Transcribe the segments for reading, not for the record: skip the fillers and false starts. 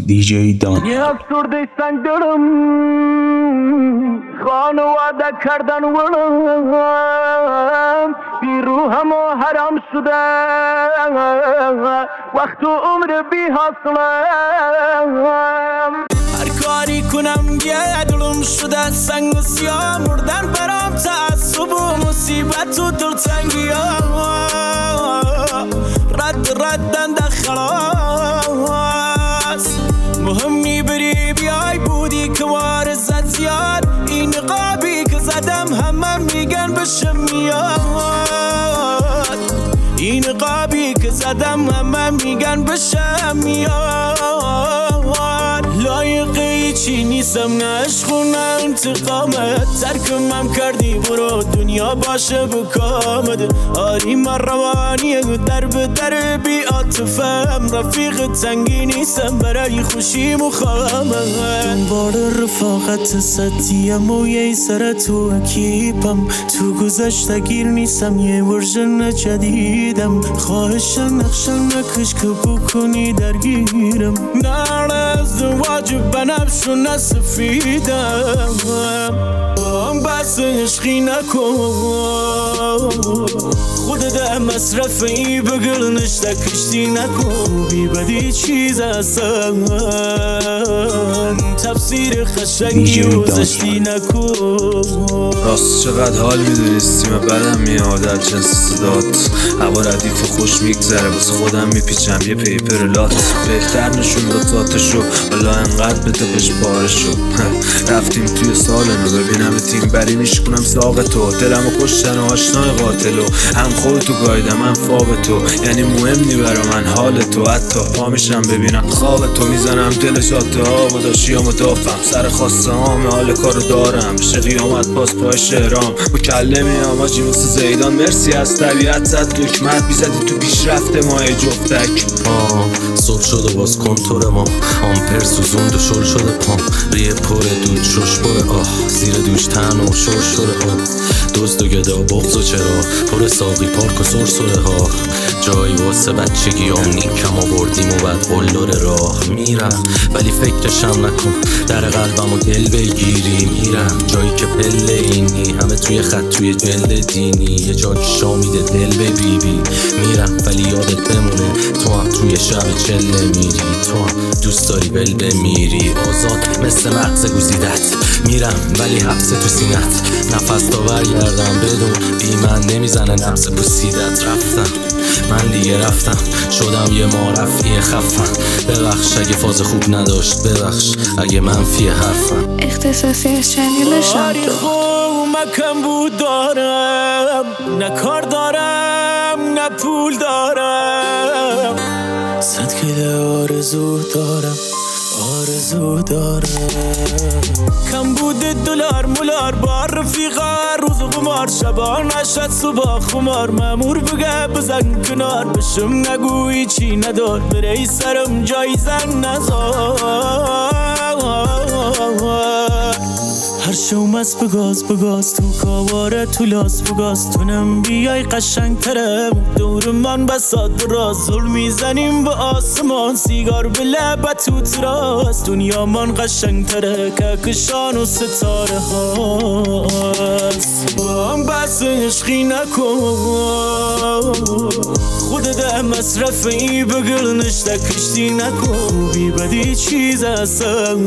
دیجی دان. یه افسرده سنگ دارم، خانواده کردن ولم، بی روحم و حرام شده وقت و عمر بی حاصلم. هر کاری کنم یه دلم شده سنگ و سیاه، مردن برام تعصب و مصیبت و دلتنگی ها، ردن خلاص. مهمی بری بیای بودی که وارزت زیاد، این نقابی که زدم همه میگن بشم میاد، این نقابی که زدم همه میگن بشم میاد. لایقی چی نیستم، نه عشق و نه انتقامت، ترکمم کردی برو دنیا باشه بکامد. آری من روانیه در به در بی عاطفم، رفیق تنگی نیستم برای خوشی مخامت. دنبال رفاقت ستیم و یه سر تو اکیپم، تو گذشته گیر نیستم یه ورژن جدیدم. خواهش نقشم نکش که بکنی درگیرم، نه از واجب بنفش و نسفیدم. بس عشقی نکن خودت مصرفی بگل نشته کشتی نکن، بی بدی چیز هستن تفسیر خشنگی و زشتی نکن. راست چقدر حال میدونستی من بدم میاد از جنس صدات، هوا ردیف و خوش میگذره واسه خودم میپیچم یه پیپر لات. بهتر نشون داد ذاتشو والا انقدر به دلش بارشو. رفتیم توی سالنو ببینم تیم بری میشکنم ساق تو، دلمو کشتن و آشنای قاتلو، هم خودتو گایدم من فاب تو، یعنی مهم نی برا من حال تو. حتی پا میشم ببینم خواب تو، میزنم دل جاده ها و داشتیامو دافم، سر خواسته هام حال کارو دارم، بشه قیامت باز پای شهرام با کله میام آجی مثل زیدان. مرسی از طبیعت زد دکمت بیزدی تو پیشرفت ماه جفتک. صبح شده باز کنتور ما، آمپر سوزوند و شل شده پام، ریه پر دود شش بره آه، زیر دوش تن و شور شده آه، دزد و گدا بغض و چرا پر ساقی پارک و سرسره ها. جایی واسه بچگیام نیکم آوردیم و بعد قلدر راه میرم، ولی فکرشم نکن در قلبم و دل بگیری. میرم جایی که پله اینی، همه توی خط توی جلد دینی، یه جا که شامیده دل به بیبی. میرم ولی یادت بمونه تو هم توی شب چله میری، تو هم دوست داری بل بمیری. آزاد مثل مغز گزیدت، میرم ولی حبس تو سینت، نفس تا برگردم بدون بی من نمیزنه نفس بوسیدت. رفتم من دیگه رفتم، شدم یه معرفی خفن، ببخش اگه فاز خوب نداشت، ببخش اگه منفی حرفم. اختصاصی از چنیلشم تو کم بود دارم، نه کار دارم نه پول دارم، صد کده آرزو دارم آرزو دارم. کم بود دلار مولار با رفیقا روز قمار، شبا نشد صبح خمار، مامور بگه بزن کنار، بشم نگوی چی ندار، بری سرم جای زن نزار. هر شو مست بگاز تو کاواره تو لاس بگاز، تونم بیای قشنگ تره دور من بسات براز، ظلم میزنیم به آسمان سیگار به لبت تو تراس، دنیا من قشنگ تره که کشان و ستاره هاست. بس عشقی نکن خودت مصرفی بگل نشته کشتی نکن، بی بدی چیز هستن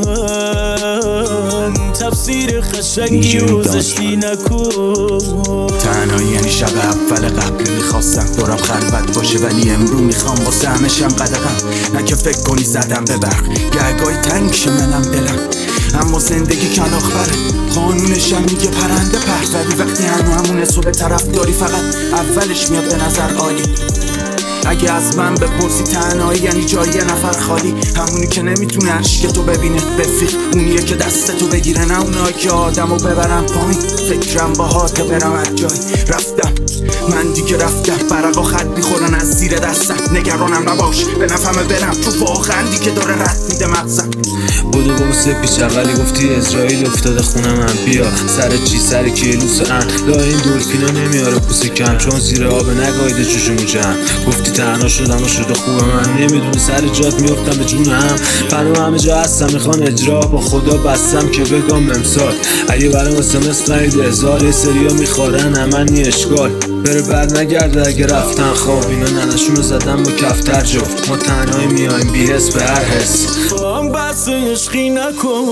تفسیر خشنگی و زشتی نکن. تنهایی یعنی شب اول قبل، میخواستم دورم خلوت باشه ولی امرو میخوام واسه همشم قدقم، نه که فکر کنی زدم به برق گرگای تنگ شه منم دلم، اما زندگی کلاغ‌بره قانونشم میگه پرنده پر زدی، وقتی همونه صبح طرف داری فقط اولش میاد به نظر عالی. اگه از من بپرسی تنهایی یعنی جای یه نفر خالی، همونی که نمیتونه عشق تو ببینه بفیق، اونیه که دستتو بگیره نه اونایی که آدمو ببرن پایین. فکرم با هاته برم از جای رفتم، من دیگه رفتم، برقا خط میخورن از زیر دستم، نگرانم نباش به نفهمه برم تو واقعا دیگه داره رد میده مغزم. بودو بوسه پیش اقلی گفتی اسرائیل افتاده خونم هم بیا، سر چی سر کیلوس ان لا این دولفینا نمیاره پوسه کم، چون زیر آب نگایده چشمو جمع، گفتی تنها شدم و شده خوبه من نمیدونی سر جات میفتم به جونم فنو همه جا هستم میخوان اجرا با خدا بستم که بگم امسال اگه برام اسمس نایده هزار سریا میخورن همه اشکال بره بعد نگرده اگه رفتن خواب اینا ننشونو زدن با کفتر جفت ما تنهایی میایم بی حس به هر حس هم بس عشقی نکن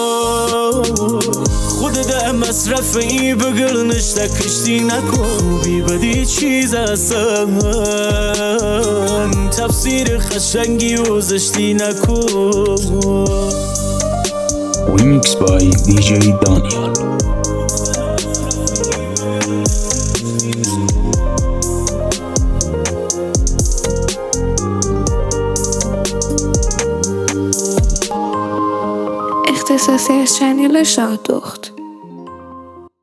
خودت مصرف ای بگل نشته کشتی نکن بی بدی چیز اصلا تفسیر خشنگی و زشتی نکن Remix by DJ Daniel. اختصاصی از چنل شادخت.